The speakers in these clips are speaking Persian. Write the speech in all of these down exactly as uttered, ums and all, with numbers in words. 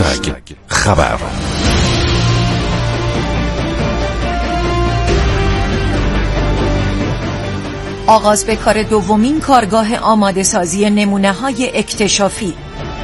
هشتگ خبر. آغاز به کار دومین کارگاه آماده سازی نمونه های اکتشافی.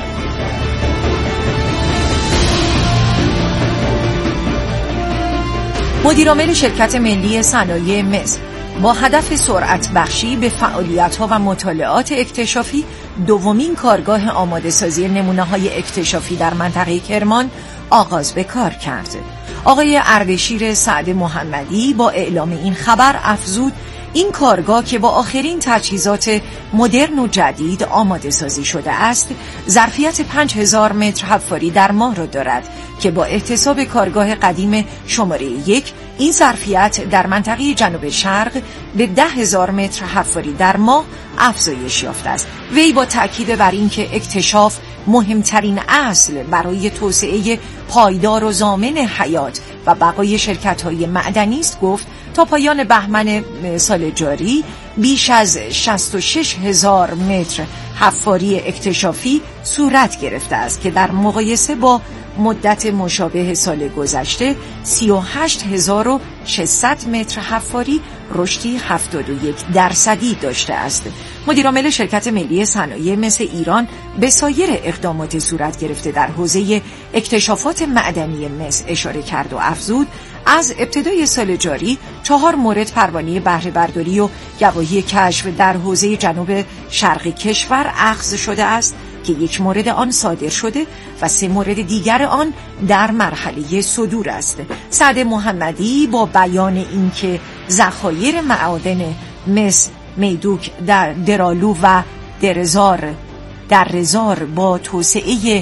مدیرعامل شرکت ملی صنایع مس با هدف سرعت بخشی به فعالیت‌ها و مطالعات اکتشافی دومین کارگاه آماده سازی نمونه های اکتشافی در منطقه کرمان آغاز به کار کرد. آقای اردشیر سعد محمدی با اعلام این خبر افزود این کارگاه که با آخرین تجهیزات مدرن و جدید آماده سازی شده است، ظرفیت پنج هزار متر حفاری در ماه را دارد که با احتساب کارگاه قدیم شماره یک، این ظرفیت در منطقه جنوب شرق به ده هزار متر حفاری در ماه افزایش یافته است. وی با تأکید بر اینکه اکتشاف مهمترین اصل برای توسعه پایدار و ضامن حیات و بقای شرکت‌های معدنی است، گفت تا پایان بهمن سال جاری بیش از شصت و شش هزار متر حفاری اکتشافی صورت گرفته است که در مقایسه با مدت مشابه سال گذشته سی و هشت هزار و ششصد متر حفاری رشدی هفتاد و یک درصدی داشته است. مدیرعامل شرکت ملی صنایع مس ایران به سایر اقدامات صورت گرفته در حوزه اکتشافات معدنی مس اشاره کرد و افزود از ابتدای سال جاری چهار مورد پروانه بهره برداری و گواهی کشف در حوزه جنوب شرق کشور اخذ شده است که یک مورد آن صادر شده و سه مورد دیگر آن در مرحله صدور است. سعد محمدی با بیان اینکه ذخایر معادن مس میدوک در درالو و درزار در رزار با توسعه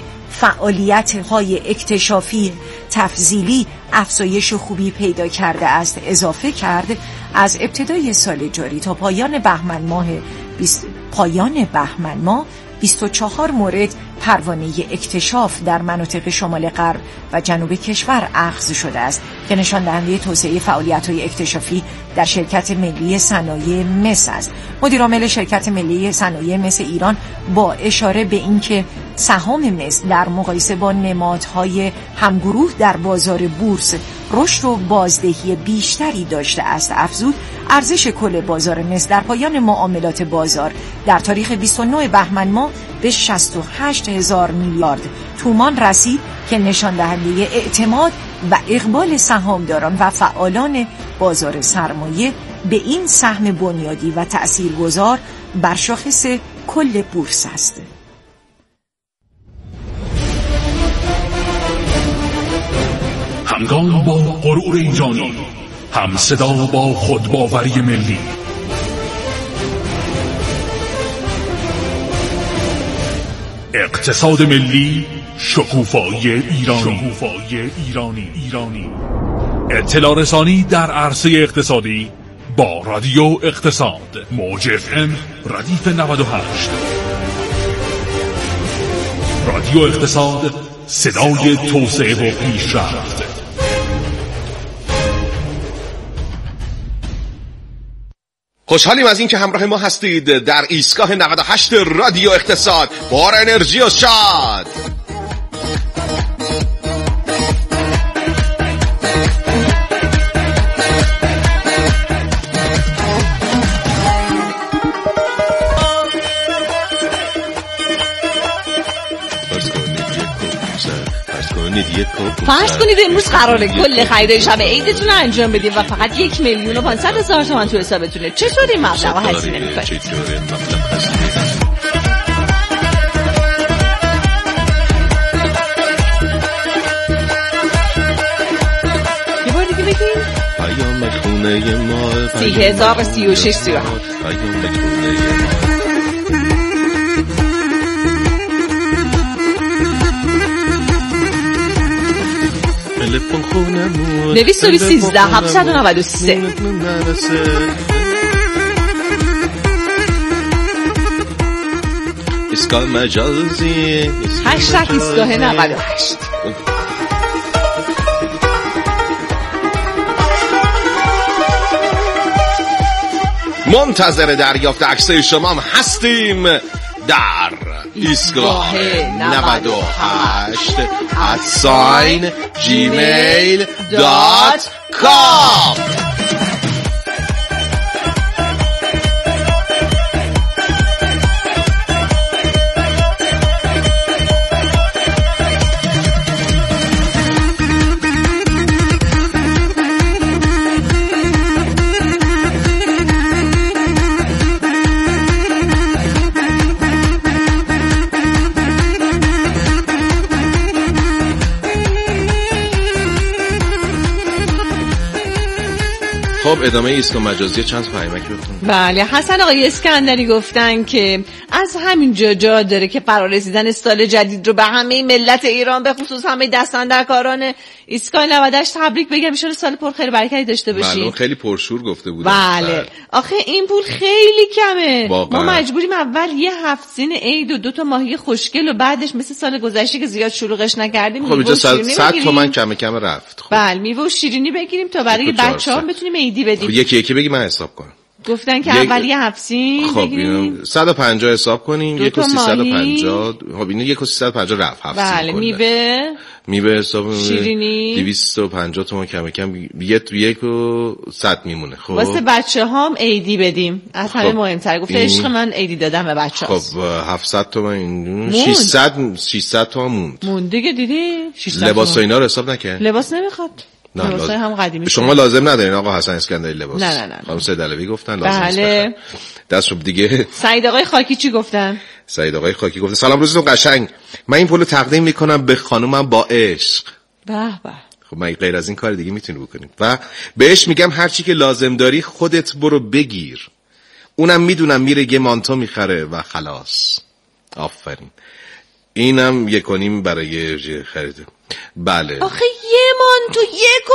فعالیت‌های اکتشافی تفضیلی افزایش خوبی پیدا کرده است اضافه کرد از ابتدای سال جاری تا پایان بهمن ماه بیست پایان بهمن ماه بیست و چهار مورد پروانه اکتشاف در مناطق شمال غرب و جنوب کشور اخذ شده است که نشان دهنده توسعه فعالیت‌های اکتشافی در شرکت ملی صنایع مس است. مدیرعامل شرکت ملی صنایع مس ایران با اشاره به اینکه سهام مس در مقایسه با نمادهای همگروه در بازار بورس رشد و بازدهی بیشتری داشته است افزود ارزش کل بازار مس در پایان معاملات بازار در تاریخ بیست و نه بهمن ماه به شصت و هشت هزار میلیارد تومان رسید که نشان دهنده اعتماد و اقبال سهامداران و فعالان بازار سرمایه به این سهم بنیادی و تأثیرگذار بر شاخص کل بورس است. همگام با غرور ایرانی، هم صدا با خودباوری ملی. اقتصاد ملی، شکوفایی ایرانی. شکوفایی ایرانی ایرانی. اطلاع رسانی در عرصه اقتصادی با رادیو اقتصاد، موج اف ام ردیف نود و هشت. رادیو اقتصاد، صدای توسعه و پیشرفت. خوشحالیم از این که همراه ما هستید در ایستگاه نود و هشت رادیو اقتصاد. بار انرژی و شاد. فرض کنید امروز قراره کل خرید شب عیدتون رو انجام بدید و فقط یک میلیون و پانصد هزار تومان تو حسابتونه. چطوری این مبلغ رو هزینه میکنید؟ یه بار دیگه بگید. سی هزار و سی و شش سی و هفت. نویس و سیزده هفتصد و نود و سه. ایستگاه مجازی هشتگ ایستگاه نود و هشت. منتظر دریافت عکسای شما هم هستیم در ایستگاه نود و هشت ات ساین جیمیل دات کام. خب ادامه ایستگاه مجازی چند تا پیامک بخونیم. بله، حسن آقای اسکندری گفتن که از همین جا جا داره که قرار رسیدن سال جدید رو به همه ملت ایران به خصوص همه دستاندرکاران ایستگاه نود و هشت تبریک بگم. ان شاء الله سال پر خیر برکتی داشته باشید. بله، خیلی پرشور گفته بودن. بله. آخه این پول خیلی کمه. واقعا. ما مجبوریم اول یه هفت سین عید و دو تا ماهی خوشگل و بعدش مثل سال گذشته که زیاد شلوغش نکردیم خب اینجا صد تومن کم کم رفت. خب. بله، میوه و شیرینی بگیریم تا برای بچه‌ها بتونیم عیدی بدیم. خب یکی یکی بگی من حساب کنم. گفتن که اول یه هفت سین خب اینو صد و پنجاه حساب کنیم، یک و سیصد و پنجاه. خب اینو یک و سیصد و پنجاه رفت هفت سین. بله، میوه میوه حساب شیرینی دویست و پنجاه تومن کم کم یک یک و صد میمونه. خب واسه بچه‌هام عیدی بدیم. از همه مهم‌تر گفته عشق من عیدی دادم به بچه‌ها. خب هفتصد تومن ششصد ششصد تومن موند. موند دیگه دیدی؟ لباس و اینا رو حساب نکرد. لباس نمیخواد. لباسای هم قدیمی. شما لازم ندارین آقا حسن اسکندری لباس. نه نه نه. خانم سید علوی گفتن لازم نیست. بله. دست رو دیگه. سعید آقای خاکی چی گفتن؟ سعید آقای خاکی گفته سلام روزتون قشنگ. من این پولو تقدیم میکنم به خانومم با عشق. به به. خب من غیر از این کار دیگه میتونی بکنیم. و بهش میگم هر چی که لازم داری خودت برو بگیر. اونم میدونم میره یه مانتو میخره و خلاص. آفرین. اینم یک و نیم برای خریده. بله. آخه یه مانتو یک و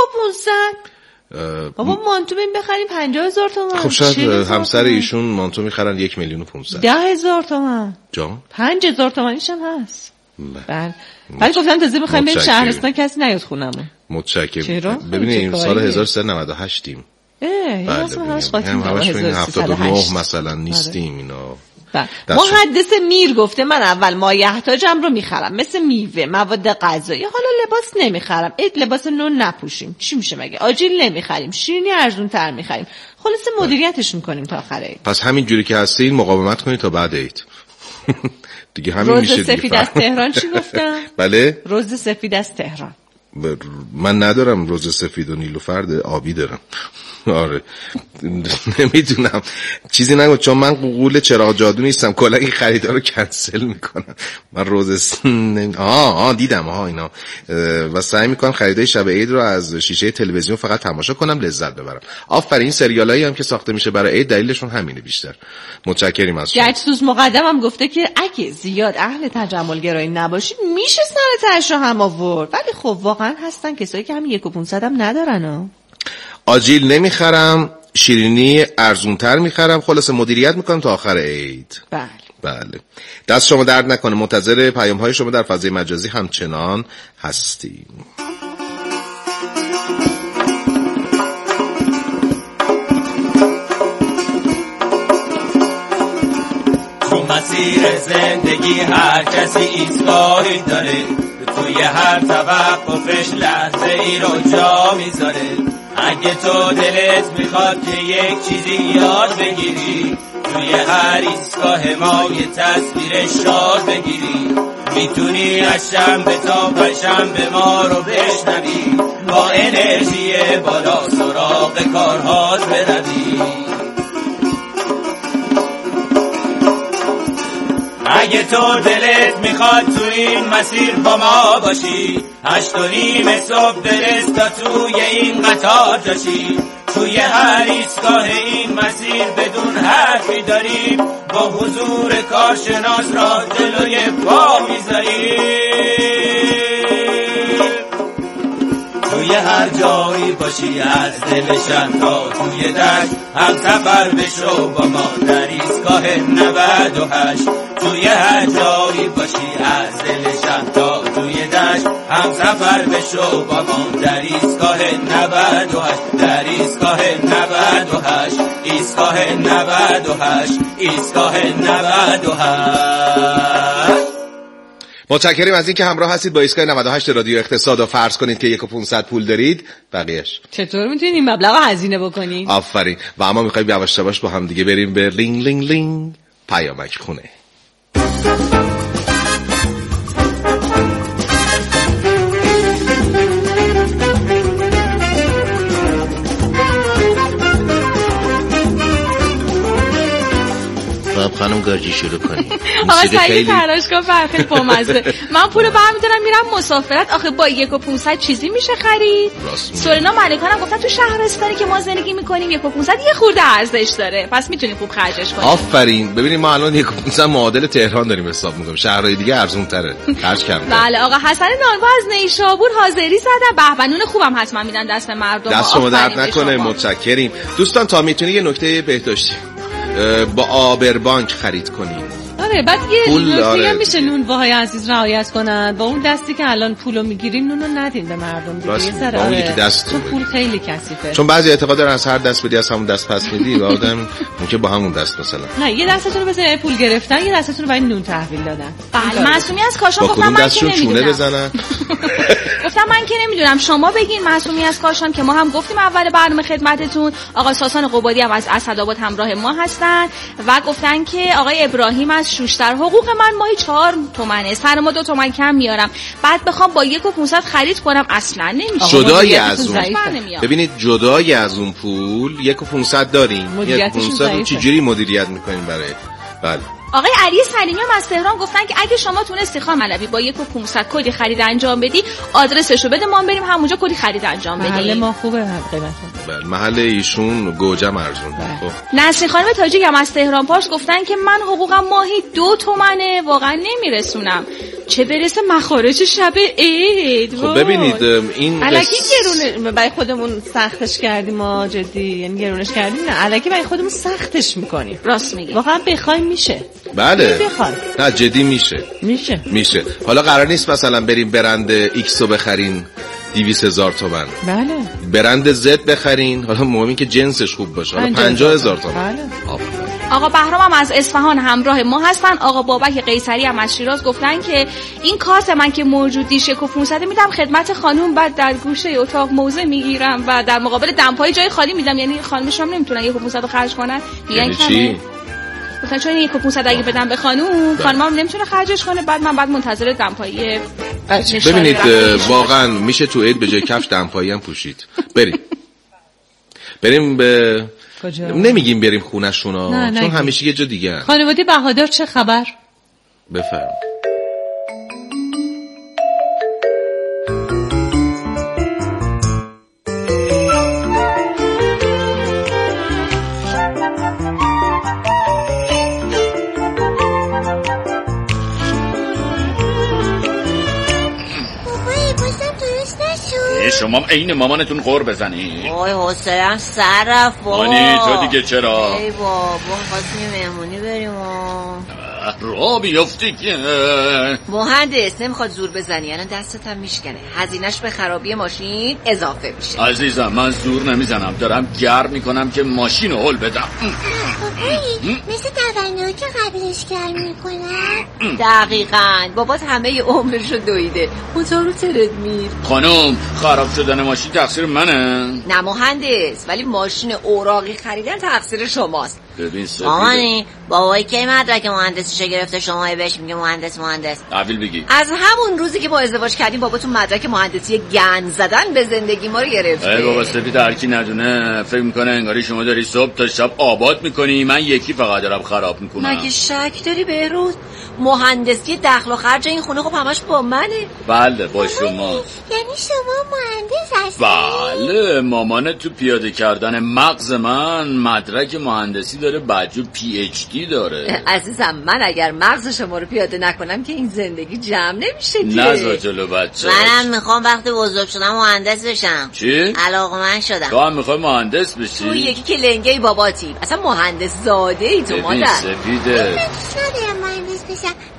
پونصد. بابا مانتو بیم بخریم پنجاه هزار تومن. خب شاید همسر ایشون مانتو میخرن یک میلیون و پونصد. ده هزار تومن. جان؟ پنج هزار تومنیش هم هست. بله. ولی گفتم تازه بخوایم بریم شهرستان کسی نیاد خونمون. متشکرم. ببینید این سال هزار و سیصد و نود و هشت ایم. اه بله. هم همش این هفتاد و نه مثلا نیستیم اینا. محدث میر گفته من اول مایحتاجم رو میخرم مثل میوه، مواد غذایی، حالا لباس نمیخرم. عید لباس نو نپوشیم. چی میشه مگه؟ آجیل نمیخریم، شیرینی ارزون تر میخریم. خلاص مدیریتش میکنیم تا آخر عید. پس همین جوری که هستین مقاومت کنید تا بعد عید. دیگه همین میشه دیگه. روز سفید از تهران چی گفتن؟ بله؟ روز سفید از تهران. من ندارم روز سفید و نیلوفر آبی دارم. آره نمیدونم چیزی نگو چون من قول چراغ جادو نیستم. کلا این خریدا رو کنسل میکنم. من روز آه آه دیدم ها اینا و سعی میکنم خریدای شب عید رو از شیشه تلویزیون فقط تماشا کنم لذت ببرم. آفرین. سریالایی هم که ساخته میشه برای عید دلیلشون همینه بیشتر. متشکریم از شما. گچسوز مقدمم گفته که اگه زیاد اهل تجمل گرایی نباشید میشه سر تهش رو هم آورد. ولی خب واقعا هستن کسایی که همین یک و پونصد هم ندارن ها. آجیل نمیخرم، شیرینی ارزونتر میخرم. خلاصه مدیریت میکنم تا آخر عید. بله بله. دست شما درد نکنه. منتظر پیام های شما در فضای مجازی همچنان هستیم. تو مسیر زندگی هر کسی ایستگاهی داره، توی هر توقفش لحظه ای رو جا میذاره. اگه تو دلت میخواد که یک چیزی یاد بگیری، توی هر ایستگاه ما یه تصویر شاد بگیری. میتونی از شنبه تا پنجشنبه ما رو بشنوی، با انرژی بالا سراغ کارهات بروی. اگه تو دلت میخواد تو این مسیر با ما باشی، هشت و نیم صبح برس تا توی این قطار جاشی. توی هر ایستگاه این مسیر بدون حرفی داریم، با حضور کارشناس را جلوی پا میذاریم. توی هر جایی باشی از دلشن تا توی دشت، هم سفر بشو با ما در ایستگاه نود و هشت. توی هر جایی باشی از دلشن تا توی دشت، هم سفر بشو با ما در ایستگاه نود و هشت. در ایستگاه نود و هشت ایستگاه نود و هشت ایستگاه نود و هشت. متشکریم از اینکه همراه هستید با ایستگاه نود و هشت رادیو اقتصاد و فرض کنید که یک و پانصد پول دارید. بقیهش چطور میتونید این مبلغ رو هزینه بکنید؟ آفرین. و اما میخوایم یواش یواش با هم دیگه بریم به لینگ لینگ لینگ پیامک خونه. خانم گارجی شروع کنی. آقا سعید فراشگاه فرخی بامزه. من پولو برمی‌دارم میرم مسافرت. آخه با یک و پونصد چیزی میشه خرید؟ سورنا ملکانم گفتن تو شهرستانی که ما زندگی میکنیم یک و پونصد یه خورده ارزش داره، پس میتونیم خوب خرجش کنیم. آفرین. ببینید ما الان یک و پونصد معادل تهران داریم حساب میکنیم، شهرهای دیگه ارزون تره، خرج کمتره. بله آقا حسن نانوا از نیشابور حاضری زدن. بهبنون خوبم حتما میدن دست مردم. دست شما درد نکنه. متشکریم دوستان. تا میتونید یه نکته بهداشتی با آبربانک خرید کنید. آره بعد یه نکته هم میشه نونواهای عزیز رعایت کنن. با اون دستی که الان پولو میگیرین نونو ندین به مردم دیگه. یه ذره آره دست پول خیلی کثیفه. چون بعضی اعتقاد دارن از هر دست بدی از همون دست پس میدی و آدم ممکنه با همون دست مثلا نه یه دستتون رو بزنین پول گرفتن، یه دستتون رو برای نون تحویل دادن. بله معصومی از کاشان گفتم من که نمیدونم بزنن. گفتم من که نمیدونم شما بگین. معصومی از کاشان که ما هم گفتیم اول برنامه خدمتتون. آقا ساسان قبادی هم از اسدآباد همراه ما هستن و گفتن که آقای ابراهیم از شوشتر حقوق من ماهی چهار تومنه، سر ما دو تومن کم میارم، بعد بخوام با یک و پونصد خرید کنم اصلا نمیشه. جدای از اون ببینید جدای از اون پول یک و پونصد داریم، یک و پونصد چجوری مدیریت میکنیم برای بله. آقای علی سلیمی هم از تهران گفتن که اگه شما تونستی خانم علوی با یک و پونصد کدی خرید انجام بدی آدرسشو بده ما بریم همونجا کدی خرید انجام بدیم. محل ما خوبه قیمتون. بله محل ایشون گوجم ارزون. خب نسرین خانم تاجیک هم از تهران پارس گفتن که من حقوقم ماهی دو تومنه واقعا نمیرسونم، چه برسه مخارج شب عید. خب ببینید این الکی گرونه برای خودمون سختش کردیم ما جدی، یعنی گرونش کردیم نه الکی برای خودمون سختش میکنیم. راست میگی واقعا بخوایم میشه. بله نه جدی میشه میشه میشه حالا قرار نیست مثلا بریم برند ایکس رو بخرین دویست هزار تومن، بله برند زد بخرین حالا مهمی که جنسش خوب باشه حالا پنجاه هزار تومن. بله. آقا بهرام هم از اصفهان همراه ما هستن. آقا بابک قیصری هم از شیراز گفتن که این کارت من که موجود دیشه یک و پونصد میدم خدمت خانوم، بعد در گوشه اتاق موزه میگیرم و در مقابل دمپایی جای خالی میدم، یعنی خانمشون نمیتونن یک و پونصد رو خرج کنن. میگن چی؟ گفتن چون یک و پونصد اگه بدم به خانوم خانمم نمیتونه خرجش کنه، بعد من بعد منتظر دمپایی. ببینید واقعا میشه تو عید به جای کفش دمپایی هم پوشید. بریم بریم به کجا؟ نمیگیم بریم خونه‌شونا چون همیشه یه جا دیگه. خانواده بهادر چه خبر؟ بفرم. شما عین مامانتون قور بزنی. وای حوصله‌ام سر رفت بابا. مانی تو دیگه چرا؟ ای بابا خواستیم مهمونی بریم و را بیافتی که مهندس نمیخواد زور بزنی، الان دستت هم میشکنه، هزینه‌اش به خرابی ماشین اضافه میشه. عزیزم من زور نمیزنم، دارم گرم میکنم که ماشین رو هل بدم. مثل تولد که قبلش گرم میکنم. دقیقاً بابات همه عمرش رو دویده موتور رو ترد میر. خانم خراب شدن ماشین تقصیر منه؟ نه مهندس، ولی ماشین اوراقی خریدن تقصیر شماست. ببین سفیده مامانی بابایی که مدرک مهندسیشو گرفته شما بهش میگه مهندس مهندس تحویل بگی. از همون روزی که با ازدواج کردیم باباتون مدرک مهندسی گند زدن به زندگی ما رو گرفته. ای بابا سفید هر کی ندونه فکر میکنه انگاری شما داری صبح تا شب آباد میکنی، من یکی فقط دارم خراب میکنم. مگه شک داری بهروز؟ مهندسی دخل و خرج این خونه خب همش با منه. بله با شماست. یعنی شما مهندس هستی؟ بله مامان تو پیاده کردن مغز من مدرک مهندسی داره، بعدو پی اچ دی داره. عزیزم من اگر مغز شما رو پیاده نکنم که این زندگی جمع نمیشه که. نزا جلو بچه. منم میخوام وقتی بزرگ شدم مهندس بشم. چی؟ علاقه‌مند شدم. تو هم میخوای مهندس بشی؟ تو یکی که لنگه باباتی اصلا مهندس زاده ای تو مادر. سفیده ندارم مهندس بشم، میخوام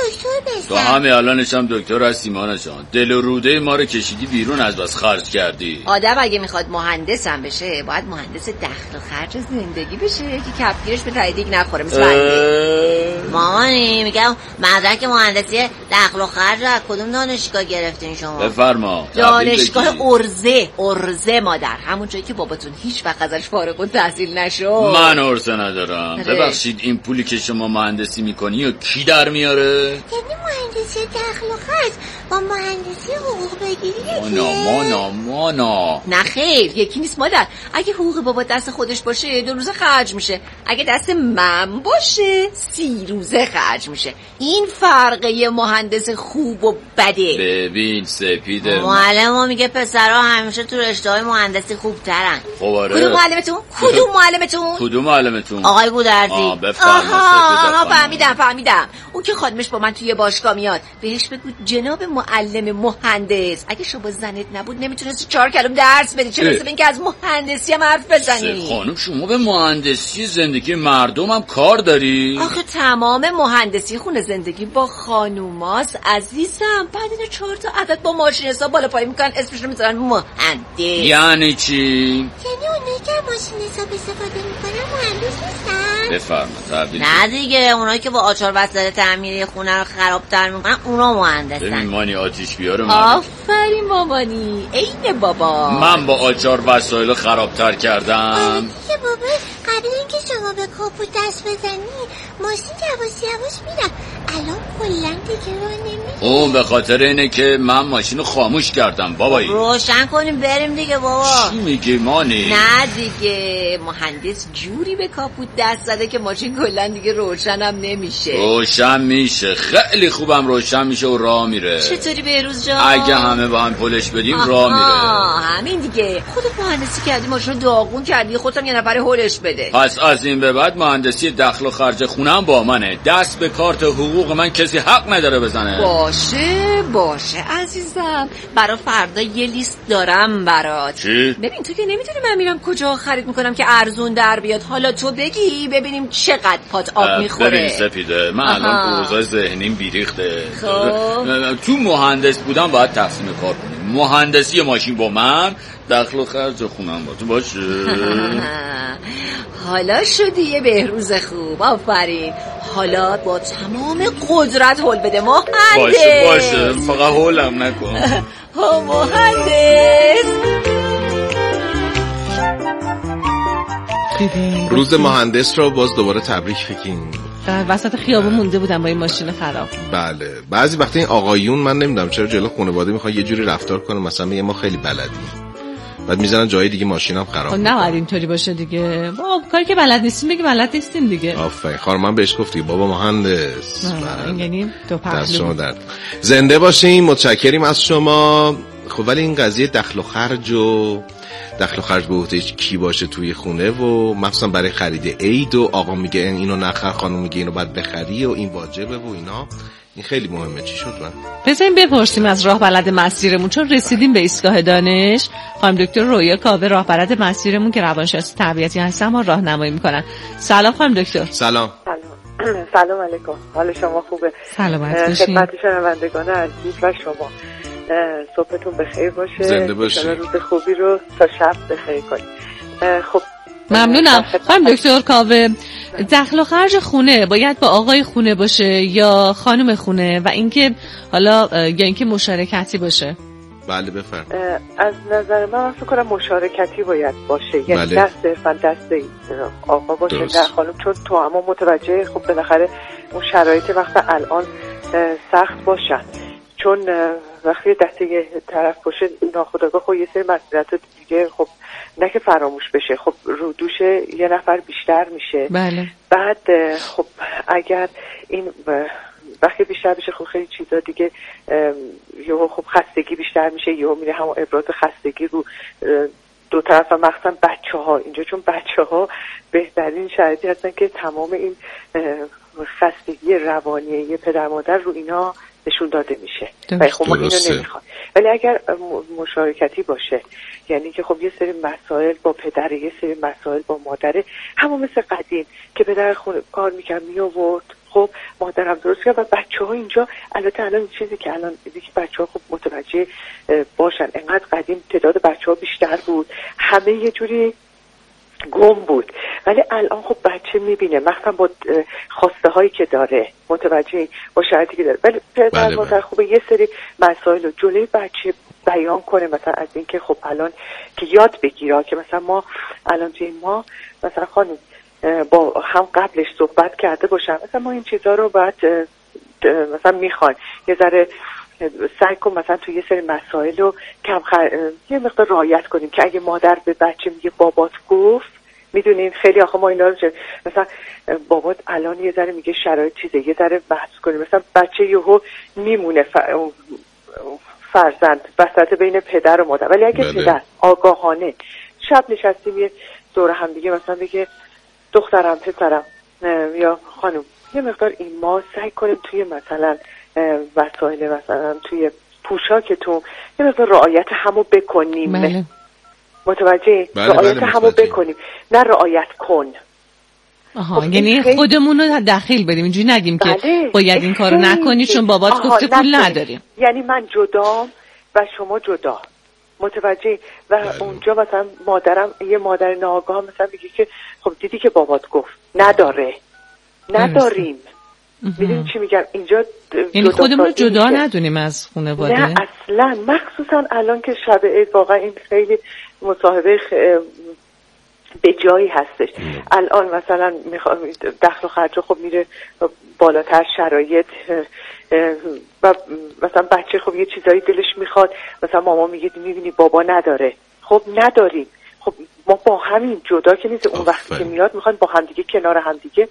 دکتر بشم. تو همه الانش هم دکتر هستی مانا جان. دل و روده ما رو کشیدی بیرون، از بس خرج کردی. آدم اگه میخواد مهندس هم بشه باید مهندس دخل و خرج زندگی بشه که کفگیرش به تاییدیگ نخوره. مثل بنده. مامانی میگم مدرک مهندسی دخل و خرج از کدوم دانشگاه گرفتین شما؟ بفرما. دانشگاه ارزه. ارزه مادر، همون جایی که باباتون هیچ وقت ازش فارغ التحصیل نشد. من ارزه ندارم. ببخشید این پولی که شما مهندسی میکنی و کی در میاره؟ یعنی مهندسی دخل و خرج با مهندسی حقوق بگیری مانا مانا مانا نه خیر، یکی نیست مادر. اگه حقوق بابا دست خودش باشه دو روزه خرج میشه، اگه دست من باشه سی روزه خرج میشه. این فرقه مهندس خوب و بده. ببین سپیده، معلم میگه پسرها همیشه تو رشته‌های مهندسی خوب ترن. خب آره. کدوم معلمتون؟ کدوم معلمتون؟ کدوم معلمتون؟ آقای بودردی. آه بفرمایید. آها فهمیدم فهمیدم. اون که خانمش با من توی باشگاه میاد، بهش بگو جناب معلم مهندس. اگه شما زنت نبود نمیتونستی چهار کلم درس بدی، چه مثل این که از مهندسی هم حرف بزنی. خانم شما به مهندسی زندگی مردم هم کار داری؟ آخه تمام مهندسی خونه زندگی با خانوماست عزیزم. بعد اینو چهار تا عدد با ماشین حساب بالا پایی میکنن اسمش رو میذارن مهندس. یعنی چی؟ یعنی اونایی که ماشین حساب استفاده میکنن مهندس نیستن؟ بفرمایید. نه دیگه، اونایی که با آچار وسایل تعمیری خونه رو خرابتر میکنن اونا مهندسن. ببین مانی آتیش بیاره من. آفرین مامانی، عین بابا. من با آچار وسایل خرابتر کردم. دیگه بابا قبل اینکه شما به کاپوت دست بزنی ماشین یواش یواش میره، الان کلا دیگه راه نمیره. اون به خاطر اینه که من ماشین رو خاموش کردم بابایی. روشن کنیم بریم دیگه بابا. چی میگی مانی؟ نه دیگه، مهندس جوری به کاپوت دست زده که ماشین کلا دیگه روشن هم نمیشه. روشن میشه، خیلی خوبم روشن میشه و راه میره. چطوری بهروز جان؟ اگه همه با هم پلش بدیم راه میره. همین دیگه، خودت مهندسی کردی ماشین رو داغون کردی، خودت یه نفر هولش بده. پس از این به بعد مهندسی دخل و خرج خونم با منه. دست به کارت حقوق من کسی حق نداره بزنه. باشه باشه عزیزم، برا فردا یه لیست دارم برات. چی؟ ببین تو که نمیدونی من میرم کجا خرید میکنم که ارزون در بیاد. حالا تو بگی ببینیم چقدر پات آب میخوره. ببین سپیده، من الان اوضاع ذهنیم بیریخته. خب تو مهندس بودم باید تقسیم کار کنیم. مهندسی ماشین با من، دخل و خرج خونم با تو. باشه حالا شدی یه بهروز خوب. آفرین. حالا با تمام قدرت هول بده مهندس. باشه باشه، فقط هولم نکن. ها مهندس. روز مهندس رو باز دوباره تبریک بگیم. در وسط خیابون مونده بودم با این ماشین خراب. بله بعضی وقتا این آقایون من نمیدونم چرا جلو خانواده میخوان یه جوری رفتار کنه، مثلا میگه ما خیلی بلدیم، بعد میذارن جای دیگه ماشینم خراب. خب نه اینطوری باشه دیگه. با کاری که بلد نیستیم بگی بلد نیستیم دیگه. آفرین. خانم من بهش گفت دیگه بابا مهندس. این یعنی تو پهلو. زنده باشین، متشکریم از شما. خب ولی این قضیه دخل و خرج و دخل و خرج به عهده کی باشه توی خونه و مخصوصا برای خرید عید و آقا میگه اینو نخر، خانم میگه اینو باید بخری و این واجبه و اینا، این خیلی مهمه. چی شد من؟ بذاریم بپرسیم از راه بلد مسیرمون، چون رسیدیم به ایستگاه دانش. خانم دکتر رویا کاوه راه بلد مسیرمون که روانشناس تربیتی هستن ما راهنمایی میکنن. سلام خانم دکتر. سلام. سلام. سلام علیکم. حال شما خوبه؟ سلامت باشین. خدمت شنوندگان عزیز و شما صبحتون بخیر باشه. زنده باشین. روز خوبی رو تا شب بخیر کنید. خب ممنونم. خانم دکتر کاوه، دخل و خرج خونه باید با آقای خونه باشه یا خانم خونه و اینکه حالا یا اینکه مشارکتی باشه؟ بله بفرم. از نظر من فکر کنم مشارکتی باید باشه. یعنی بله. دست صرفا دست آقا باشه نه خانم، چون تو اما متوجه خب بالاخره اون شرایط وقت الان سخت باشن، چون وقتی دست یه طرف باشه ناخودآگاه خب یه سری مسئولیت دیگه خب نه که فراموش بشه، خب رو دوش یه نفر بیشتر میشه. بله. بعد خب اگر این وقتی بیشتر بشه خب خیلی چیزا دیگه یهو خب خستگی بیشتر میشه، یهو میره همون ابراز خستگی رو دو طرف و مخصوصا بچه ها اینجا، چون بچه ها بهترین شرایطی هستن که تمام این خستگی روانی یه پدر مادر رو اینا نشون داده میشه و خب ما اینو نمیخواد. ولی اگر مشارکتی باشه، یعنی که خب یه سری مسائل با پدر، یه سری مسائل با مادره، همون مثل قدیم که پدر خونه کار میکرد میآورد خب مادرم درست کرد و بچه ها اینجا البته الان چیزی که الان دیگه بچه ها خب متوجه باشن، انقدر قدیم تعداد بچه ها بیشتر بود، همه یه جوری گم بود، ولی الان خب بچه میبینه مثلا با خواسته هایی که داره، متوجه با شرایطی که داره، ولی پدر مادر خوبه یه سری مسائل رو جلوی بچه بیان کنه، مثلا از این که خب الان که یاد بگیره که مثلا ما الان توی ما مثلا خانم با هم قبلش صحبت کرده باشم، مثلا ما این چیزا رو باید مثلا میخوایم یه ذره سعی کن مثلا توی یه سری مسائل رو کم خر... یه مقدار رعایت کنیم که اگه مادر به بچه میگه بابات گفت، میدونین خیلی آخه ما اینا رو چه... مثلا بابات الان یه ذره میگه شرایط چیزه، یه ذره بحث کنیم، مثلا بچه یهو میمونه ف... فرزند وسط بین پدر و مادر، ولی اگه بله. پدر آگاهانه شب نشستیم یه دور هم دیگه مثلا بگه دخترم پسرم یا خانم یه مقدار این ما سعی کنیم توی مثلا وسایل مثلا توی پوشاکتون یه مقدار رعایت همو بکنیم. بله. متوجه؟ بله رعایت بله همو بکنیم، نه رعایت کن. آها خب یعنی خیلی... خودمون رو دخیل بدیم، اینجوری نگیم بله. که باید این کارو نکنی چون بابات گفته پول نداریم. یعنی من جدام و شما جدا، متوجه؟ و بله. اونجا مثلا مادرم یه مادر ناآگاه مثلا میگه که خب دیدی که بابات گفت نداره، نداریم. میدونی چی میگم اینجا؟ یعنی خودمون رو جدا ندونیم از خانواده؟ نه اصلا، مخصوصا الان که شب عید واقعا این خیلی مصاحبه خ... به جایی هستش. الان مثلا میخوام دخل و خرج خب میره بالاتر، شرایط و مثلا بچه خب یه چیزایی دلش میخواد، مثلا ماما میگه میبینی بابا نداره، خب نداریم، خب ما با همین جدا که نیست، اون وقتی که میاد میخوایم با همدیگه کنار همدیگه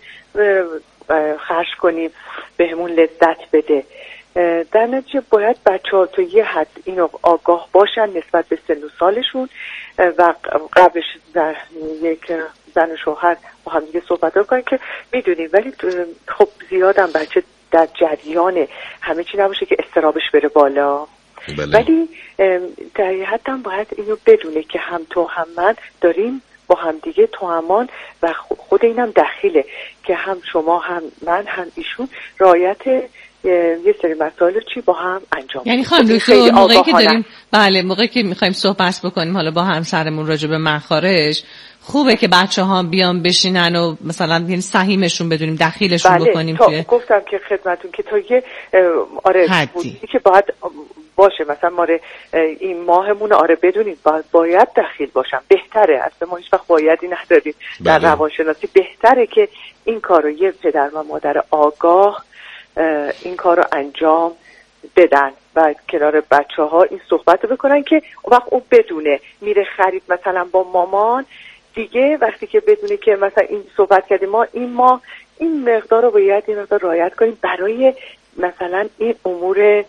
خرج کنیم بهمون لذت بده. در نتیجه باید بچه ها تو یه حد اینو آگاه باشن نسبت به سن و سالشون و قبلش در یک زن و شوهر با هم دیگه صحبت رو کنن که میدونیم، ولی خب زیادم بچه در جریان همه چی نباشه که استرابش بره بالا. بله. ولی در یه حد هم باید اینو بدونه که هم تو هم من داریم با هم دیگه تو امان و خود اینم دخیله که هم شما هم من هم ایشون رعایت یه سری مسائل چی با هم انجام. یعنی خانم دکتر موقعی که داریم بله موقعی که میخوایم صحبت بکنیم حالا با همسرمون راجع به مخارج، خوبه که بچه ها بیان بشینن و مثلا یعنی سهیمشون بدونیم، دخیلشون بله. بکنیم تا که گفتم که خدمتون که تا یه آره حدی که باید باشه، مثلا ما این ماهمون آره بدونید باید, باید دخیل باشم، بهتره، اصلا ما هیچ وقت بایدی نداریم در روانشناسی، بهتره که این کارو یه پدر و مادر آگاه این کارو انجام بدن و کنار بچه ها این صحبت رو بکنن که وقت اون بدونه میره خرید مثلا با مامان دیگه، وقتی که بدونه که مثلا این صحبت کردیم ما این ما این مقدار رو باید این مقدار رعایت کنیم برای مثلا این امور،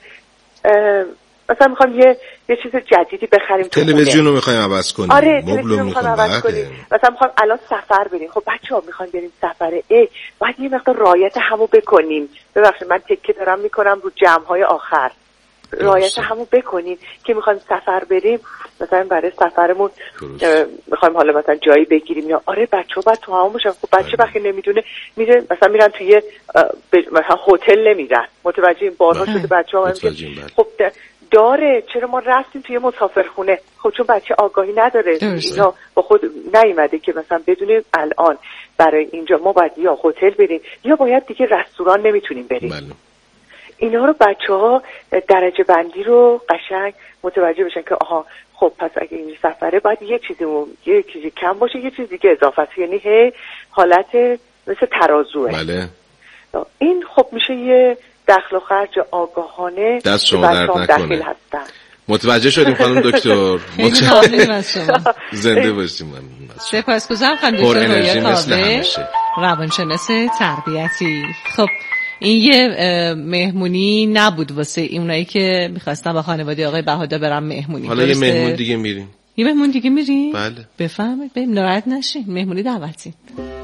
مثلا میخوام یه یه چیز جدیدی بخریم، تلویزیون رو میخوایم عوض کنیم، آره تلویزیون رو میخوایم عوض کنیم، مثلا میخوایم الان سفر بریم، خب بچه‌ها میخوایم بریم سفره، ای باید یه مقدار رعایت همو بکنیم. ببخشید من تکه دارم میکنم رو جمع‌های آخر، رعایت همو بکنیم که میخوایم سفر بریم، مثلا برای سفرمون میخوایم حالا مثلا جایی بگیریم یا آره بچه‌ها باید تو همون باشن. خب بچه وقتی نمیدونه میره مثلا میرن توی مثلا هتل نمیرن، متوجه این بارها شده بچه‌ها میگن خب داره چرا ما رفتیم توی مسافرخونه، خب چون بچه آگاهی نداره، اینا با خود نیومده که مثلا بدونیم الان برای اینجا ما باید یا هتل بریم یا باید دیگه رستوران نمیتونیم بریم. بله. اینا رو بچه ها درجه بندی رو قشنگ متوجه بشن که آها خب پس اگه این سفره باید یه چیزی یه چیزی کم باشه یه چیزی دیگه اضافه است، یعنی هی حالت مثل ترازوه. بله. این خب میشه یه دخل و خرج آگاهانه دست شما درد نکنه. متوجه شدیم خانم دکتر. متشکرم از شما. زنده باشیم. سپاسگزارم خانم دکتر رویا روانشناس تربیتی. خب این یه مهمونی نبود واسه اونایی که می‌خواستن با خانواده آقای بهادر برن مهمونی. حالا یه مهمون دیگه میریم. یه مهمون دیگه میریم؟ بله. بفرمایید بریم، ناراحت نشین، مهمونی دعوتی.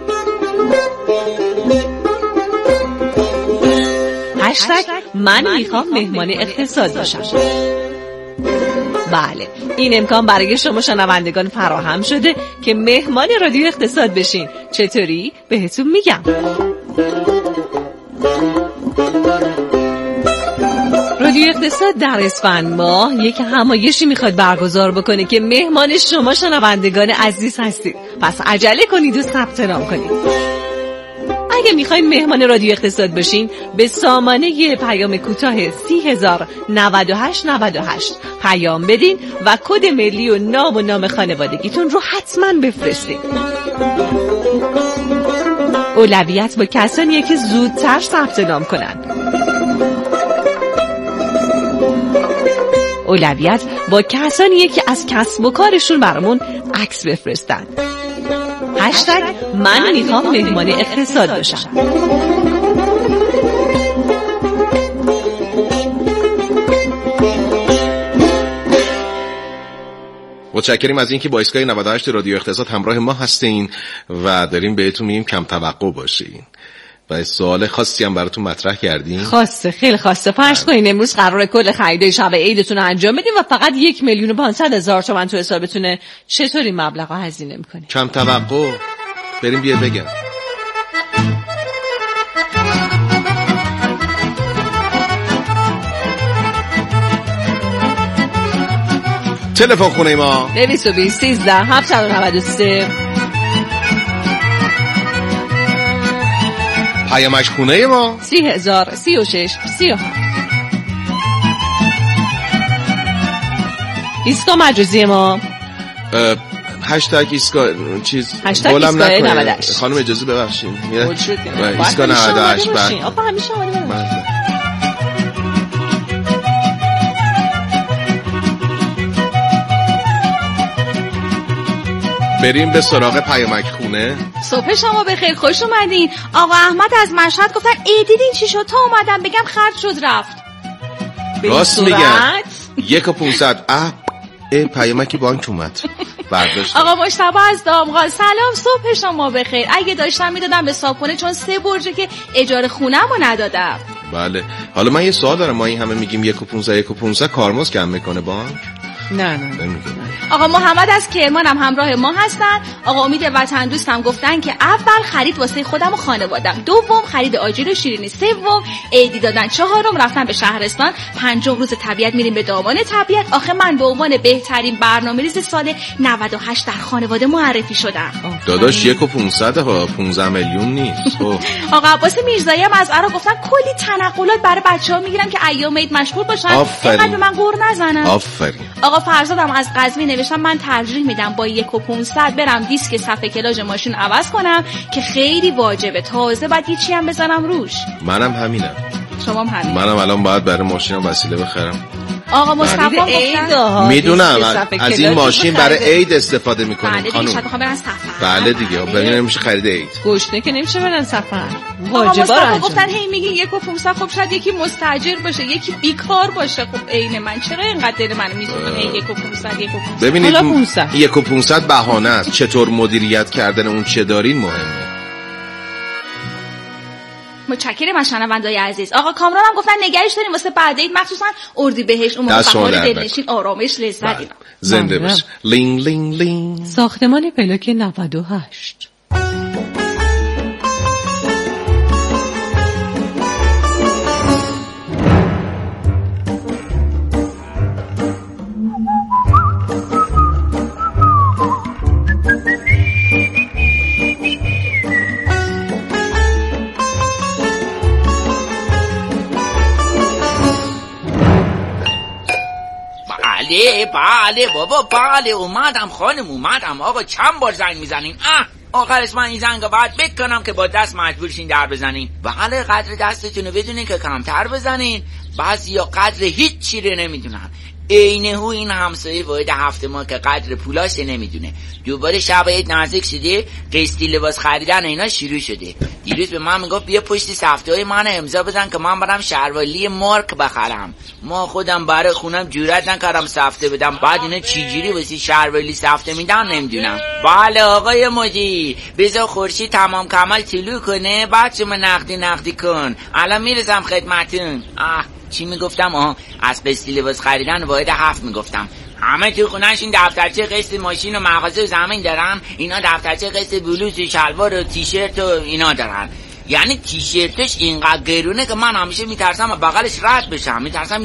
هشتگ من میخوام مهمان اقتصاد باشم. بله این امکان برای شما شنوندگان فراهم شده که مهمان رادیو اقتصاد بشین. چطوری؟ بهتون میگم. رادیو اقتصاد در اسفند ماه یک همایشی میخواد برگزار بکنه که مهمان شما شنوندگان عزیز هستید. پس عجله کنید و ثبت نام کنید. اگه میخواین مهمان رادیو اقتصاد باشین به سامانه پیام کوتاه سی هزار نود و هشت نود و هشت پیام بدین و کد ملی و نام و نام خانوادگیتون رو حتما بفرستین. اولویت با کسانیه که زودتر ثبت نام کنن. اولویت با کسانیه که از کسب و کارشون برامون عکس بفرستن. هشتگ من میخوام مهمان اقتصاد باشم. متشکریم از اینکه با ایستگاه نود و هشت رادیو اقتصاد همراه ما هستین و داریم بهتون میگیم کم توقع باشین. و سوال خاصی هم براتون مطرح کردیم. خاصه خیلی خاصه. فرض کنین امروز قراره کل خریدای شب عیدتون رو انجام بدین و فقط یک میلیون و پانصد هزار تومان تو حسابتونه. چطوری مبلغو هزینه میکنین؟ کم توقع. بریم بیا بگم. تلفن خونه ما دویست و بیست سیزده هفتصد و نود و سه. پیامک خونه ما سی هزار سی و شش سی و هفت. ایستگاه مجازی ما هشتگ ایستگاه چیز هشتگ ایستگاه نود و هشت. خانم اجازه ببخشید ایستگاه نود و هشت بعد آقا همیشه آماده باشین. بریم به سراغ پیامک خونه. صبح شما بخیر، خوش اومدین. آقا احمد از مشهد گفتن ای دیدین چی شد؟ تا اومدم بگم خرج شد رفت. راست میگن. یک و پونصد. اه ای پیامکی بانک اومد. برداشت. آقا مشتبه از دامغال سلام، صبح شما بخیر. اگه داشتم میدادم به صابخونه چون سه برجه که اجاره خونه‌مو ندادم. بله. حالا من یه سوال دارم، ما این همه میگیم یک و پونصد یک و پونصد کارمزد کم میکنه بانک؟ نه نه نمیگه. آقا محمد از کرمان هم همراه ما هستن. آقا امید وطن دوستم گفتن که اول خرید واسه خودم و خانوادم، دوم خرید آجیل و شیرینی، سوم عیدی دادن، چهارم رفتن به شهرستان، پنجم روز طبیعت میریم به دامان طبیعت. آخه من به عنوان بهترین برنامه‌ریز سال نود و هشت در خانواده معرفی شدم. داداش یک و پونصد ها پونزده میلیون نیست. آقا عباس میرزایی هم از عراق گفتن کلی تنقلات برای بچه‌ها میگیرم که ایام عید مشغول باشن، اینقدر به من قور نزنن. آفرین. آقا فرزادم از قزوین نوشتم من ترجیح میدم با یک و پونصد برم دیسک صفحه کلاژ ماشین عوض کنم که خیلی واجبه، تازه بعد یه چی هم بزنم روش. منم همینم. شما هم همین. منم الان باید برای ماشینم وسیله بخرم. آقا مصطفی گفتن میدونم از این ماشین برای عید استفاده میکنیم خانم. خانم. بله برن سفر. بله دیگه ببین نمیشه خرید عید. گشنه که نمیشه برن سفر. واجبا رو گفتن هی میگین یک و پونصد، خب شاید یکی مستاجر باشه، یکی بیکار باشه. خب عین من چرا اینقدر دل منو میسوزونه هی یک و پونصد یک و پونصد. ببینید یک و پونصد بهانه است، چطور مدیریت کردن اون چه دارین مهمه. متشکرم از شنونده‌های عزیز. آقا کامران هم گفتن نگهش داریم واسه بعد عید، مخصوصا اردیبهشت اون موقع بهار دلنشین آرامش لذت اینا. زنده باش. لینگ لینگ لینگ. ساختمان پلاک نود و هشت. بله بله بابا بله اومدم خانم اومدم. آقا چند بار زنگ میزنین؟ اه آخرش من این زنگ باید بکنم که با دست مجبور شین در بزنین. بله قدر دستتونو بدونین که کمتر بزنین. بعضی یا قدر هیچ چی رو نمیدونن. اینه هو این همسایه واحد هفته ما که قدر پولاش نمیدونه. دوباره شب عید نزدیک شده، قسطی لباس خریدن اینا شروع شده. دیروز به من میگفت بیا پشت صفحه‌های من امضا بزن که من برم شهروالی مارک بخرم. ما خودم برای خونم جرئت نکردم صفحه بدم، بعد اینا چجوری واسه شهروالی صفحه میدن نمیدونم. بله آقای مدیر بذار خورشید تمام کمال طلوع کنه بعد شما نقدی نقدی کن. الان میرسم خدمتتون. آه چی میگفتم؟ آها از قسطی لباس خریدن واحد هفت میگفتم. همه تو خونه‌ش این دفترچه قسط ماشین و مغازه و زمین دارن، اینا دفترچه قسط بلوز و شلوار و تیشرت و اینا دارن. یعنی تیشرتش اینقدر گرونه که من همیشه میترسم بغلش رد بشم، میترسم